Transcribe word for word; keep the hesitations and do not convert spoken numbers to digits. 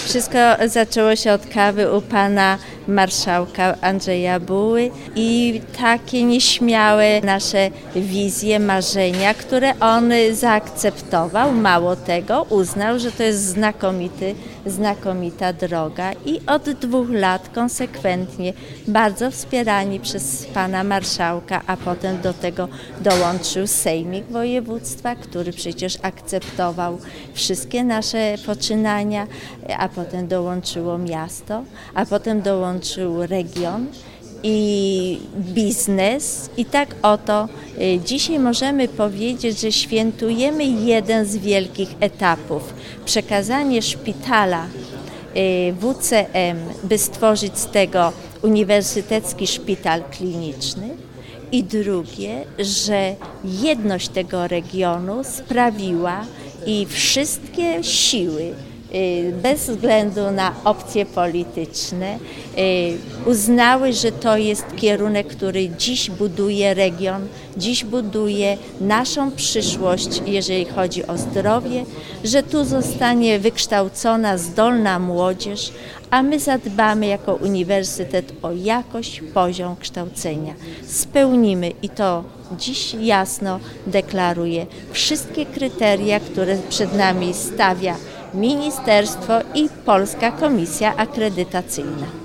Wszystko zaczęło się od kawy u pana marszałka Andrzeja Buły i takie nieśmiałe nasze wizje, marzenia, które on zaakceptował. Mało tego, uznał, że to jest znakomity, znakomita droga i od dwóch lat konsekwentnie, bardzo wspierani przez pana marszałka, a potem do tego dołączył Sejmik Województwa, który przecież akceptował wszystkie nasze poczynania, a potem dołączyło miasto, a potem dołączył region i biznes. I tak oto dzisiaj możemy powiedzieć, że świętujemy jeden z wielkich etapów. Przekazanie szpitala W C M, by stworzyć z tego Uniwersytecki Szpital Kliniczny. I drugie, że jedność tego regionu sprawiła i wszystkie siły, bez względu na opcje polityczne, uznały, że to jest kierunek, który dziś buduje region, dziś buduje naszą przyszłość, jeżeli chodzi o zdrowie, że tu zostanie wykształcona zdolna młodzież, a my zadbamy jako uniwersytet o jakość, poziom kształcenia. Spełnimy i to dziś jasno deklaruję wszystkie kryteria, które przed nami stawia Ministerstwo i Polska Komisja Akredytacyjna.